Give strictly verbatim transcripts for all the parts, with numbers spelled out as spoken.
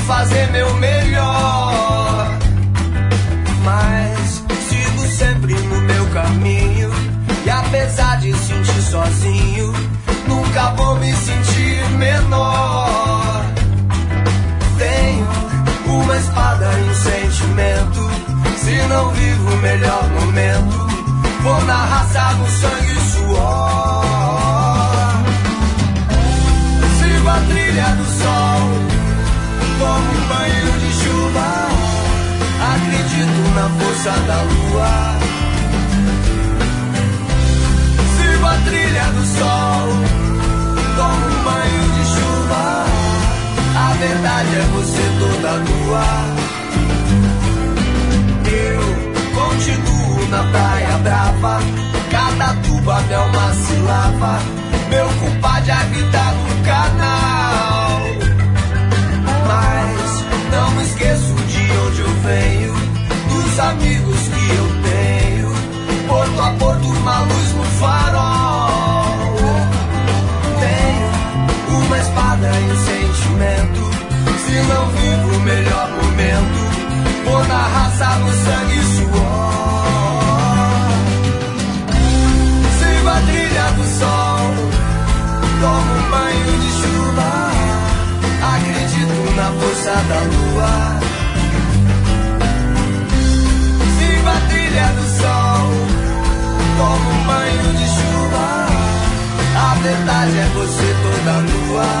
fazer meu melhor, mas sigo sempre no meu caminho. E apesar de sentir sozinho, nunca vou me sentir menor. Tenho uma espada e um sentimento. Se não vivo o melhor momento, vou na raça do sangue e suor. Sigo a trilha do sol, tomo um banho de chuva. Acredito na força da lua. Sigo a trilha do sol, tomo um banho de chuva. A verdade é você toda nua. Eu continuo na praia brava, cada tuba é uma cilada. Meu compadre a gritar no canal, mas não me esqueço de onde eu venho, dos amigos que eu tenho. Porto a porto, uma luz no farol. Tenho uma espada e um sentimento. Se não vivo o melhor momento, vou na raça no sangue e suor. Sigo a trilha do sol, tomo um banho de chuva. Acredito na força da lua. Sigo a trilha do sol, tomo um banho de chuva. A verdade é você toda nua.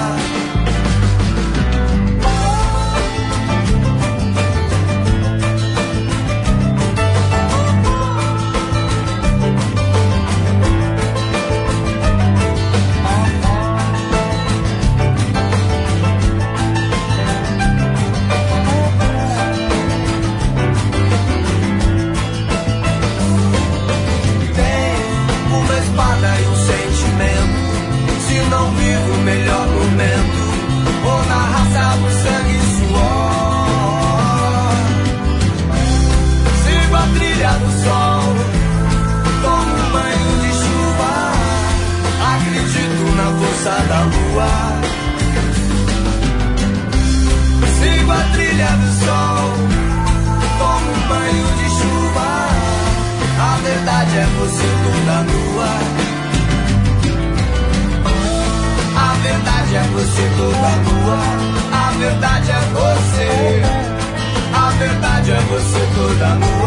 Não vivo o melhor momento, vou na raça do sangue e suor. Sigo a trilha do sol, tomo um banho de chuva. Acredito na força da lua. Sigo a trilha do sol, tomo um banho de chuva. A verdade é você toda nua. A verdade é você toda nua. A verdade é você. A verdade é você toda nua.